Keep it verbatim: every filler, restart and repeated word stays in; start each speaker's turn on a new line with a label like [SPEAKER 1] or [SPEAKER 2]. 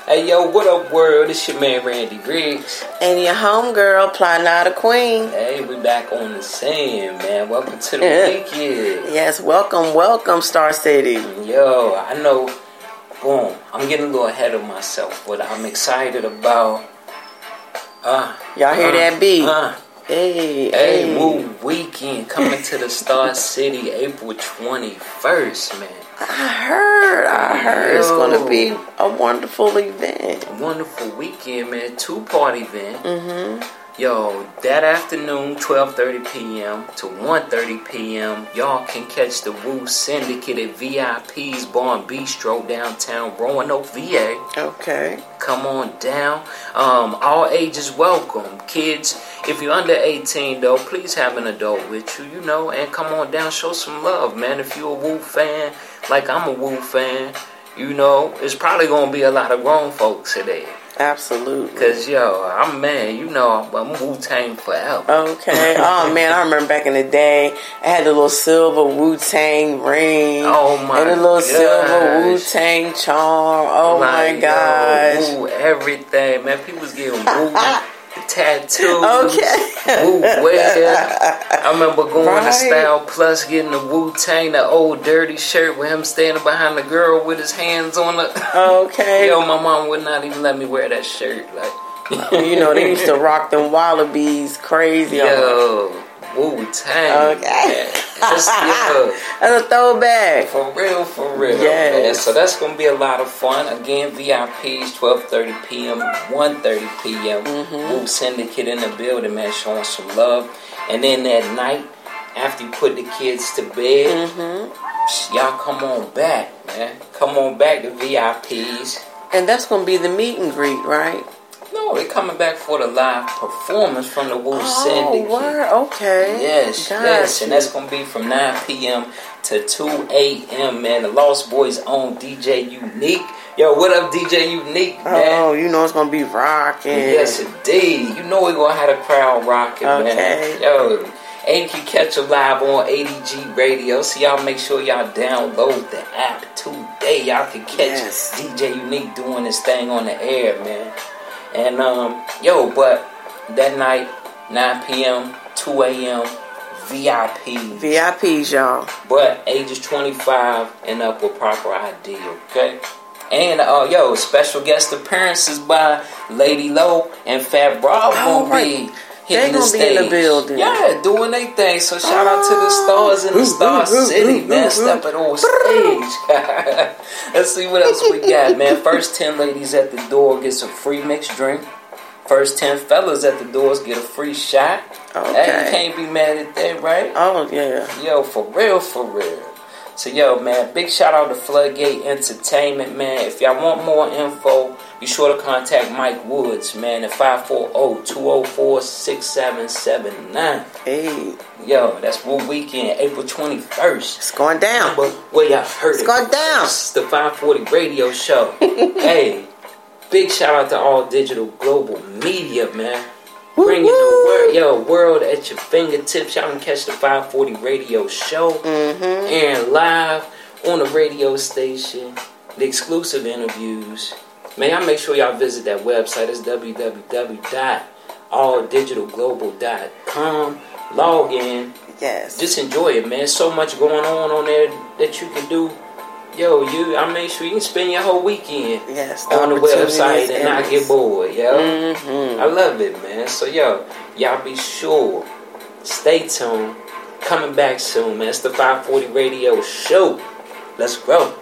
[SPEAKER 1] Hey, yo, what up, world? It's your man, Randy Griggs.
[SPEAKER 2] And your homegirl, Planada Queen.
[SPEAKER 1] Hey, we back on the scene, man. Welcome to the weekend.
[SPEAKER 2] Yes, welcome, welcome, Star City.
[SPEAKER 1] Yo, I know, boom, I'm getting a little ahead of myself, but I'm excited about... Uh,
[SPEAKER 2] Y'all hear
[SPEAKER 1] uh,
[SPEAKER 2] that beat?
[SPEAKER 1] Uh,
[SPEAKER 2] hey,
[SPEAKER 1] hey,
[SPEAKER 2] hey.
[SPEAKER 1] Woo Weekend coming to the Star City April twenty-first, man.
[SPEAKER 2] I heard, I heard
[SPEAKER 1] Yo.
[SPEAKER 2] it's going to be a wonderful event.
[SPEAKER 1] A wonderful weekend, man. Two-part event.
[SPEAKER 2] Mm-hmm.
[SPEAKER 1] Yo, that afternoon, twelve thirty p.m. to one thirty p.m., y'all can catch the Woo Syndicate at V I P's Bar and Bistro downtown Roanoke, V A.
[SPEAKER 2] Okay.
[SPEAKER 1] Come on down. Um, all ages welcome. Kids, if you're under eighteen, though, please have an adult with you, you know, and come on down, show some love, man. If you're a Woo fan, like I'm a Woo fan, you know, it's probably going to be a lot of grown folks today.
[SPEAKER 2] Absolutely.
[SPEAKER 1] Cause yo, I'm man, you know, I'm Wu-Tang forever.
[SPEAKER 2] Okay. Oh man, I remember back in the day, I had the little silver Wu-Tang ring.
[SPEAKER 1] Oh my
[SPEAKER 2] and the little
[SPEAKER 1] gosh.
[SPEAKER 2] silver Wu-Tang charm. Oh
[SPEAKER 1] like,
[SPEAKER 2] my gosh.
[SPEAKER 1] Yo, Woo everything, man. People's getting Woo tattoos.
[SPEAKER 2] Okay.
[SPEAKER 1] Woo wear. I remember going
[SPEAKER 2] right.
[SPEAKER 1] to Style Plus, getting the Wu-Tang, the old dirty shirt with him standing behind the girl with his hands on it.
[SPEAKER 2] Okay.
[SPEAKER 1] Yo, my mom would not even let me wear that shirt. Like,
[SPEAKER 2] you know, they used to rock them wallabies crazy.
[SPEAKER 1] Yo, Wu-Tang.
[SPEAKER 2] Okay.
[SPEAKER 1] That's, yo,
[SPEAKER 2] that's a throwback.
[SPEAKER 1] For real, for real.
[SPEAKER 2] Yes.
[SPEAKER 1] Man. So that's going to be a lot of fun. Again, V I Ps, twelve thirty p.m., one thirty p.m.
[SPEAKER 2] Mm-hmm.
[SPEAKER 1] Woo Syndicate in the building, man, showing some love. And then that night, after you put the kids to bed,
[SPEAKER 2] Mm-hmm.
[SPEAKER 1] y'all come on back, man. Come on back to V I Ps.
[SPEAKER 2] And that's going to be the meet and greet, right?
[SPEAKER 1] No, they're coming back for the live performance from the Woo
[SPEAKER 2] Oh,
[SPEAKER 1] Syndicate.
[SPEAKER 2] word. Okay.
[SPEAKER 1] Yes,
[SPEAKER 2] Got
[SPEAKER 1] yes.
[SPEAKER 2] you.
[SPEAKER 1] And that's going to be from nine p.m. to two a.m., man. The Lost Boys own D J Unique. Yo, what up, D J Unique, man?
[SPEAKER 2] Oh, you know it's going to be rocking.
[SPEAKER 1] Yes, indeed. You know we're going to have the crowd rocking,
[SPEAKER 2] Okay.
[SPEAKER 1] man. Yo, and you can catch it live on A D G Radio. So y'all make sure y'all download the app today. Y'all can catch
[SPEAKER 2] Yes.
[SPEAKER 1] D J Unique doing his thing on the air, man. And, um, yo, but that night, nine p.m., two a.m., V I P.
[SPEAKER 2] V I Ps, y'all.
[SPEAKER 1] But ages twenty-five and up with proper I D, okay? And, uh, yo, special guest appearances by Lady Low and Fat Bravo
[SPEAKER 2] Oh,
[SPEAKER 1] will
[SPEAKER 2] right.
[SPEAKER 1] be
[SPEAKER 2] They
[SPEAKER 1] hitting the
[SPEAKER 2] gonna be
[SPEAKER 1] stage.
[SPEAKER 2] in the building.
[SPEAKER 1] Yeah, doing their thing. So shout out to the stars in the Star City, man. Stepping on stage. Let's see what else we got, man. First ten ladies at the door get some free mixed drink. First ten fellas at the doors get a free shot.
[SPEAKER 2] Okay.
[SPEAKER 1] Hey, you can't be mad at that, right?
[SPEAKER 2] Oh, yeah.
[SPEAKER 1] Yo, for real, for real. So, yo, man, big shout out to Floodgate Entertainment, man. If y'all want more info, be sure to contact Mike Woods, man, at five four zero, two zero four, six seven seven nine.
[SPEAKER 2] Hey,
[SPEAKER 1] Yo, that's Woo Weekend, April twenty-first.
[SPEAKER 2] it's going down.
[SPEAKER 1] But, well, y'all heard
[SPEAKER 2] It's
[SPEAKER 1] it.
[SPEAKER 2] going down.
[SPEAKER 1] It's the five forty radio show. Hey, big shout out to All Digital Global Media, man. Bringing the world, yo, world at your fingertips. Y'all can catch the five forty radio show
[SPEAKER 2] Mm-hmm.
[SPEAKER 1] and live on the radio station, the exclusive interviews. Man, y'all make sure y'all visit that website. It's w w w dot all digital global dot com. Log in.
[SPEAKER 2] Yes.
[SPEAKER 1] Just enjoy it, man. So much going on on there that you can do. Yo, you, I make sure you can spend your whole weekend
[SPEAKER 2] yes.
[SPEAKER 1] on the
[SPEAKER 2] opportunities
[SPEAKER 1] website and not get bored, yo.
[SPEAKER 2] Mm-hmm.
[SPEAKER 1] I love it, man. So, yo, y'all be sure. Stay tuned. Coming back soon, man. It's the five forty radio show. Let's go.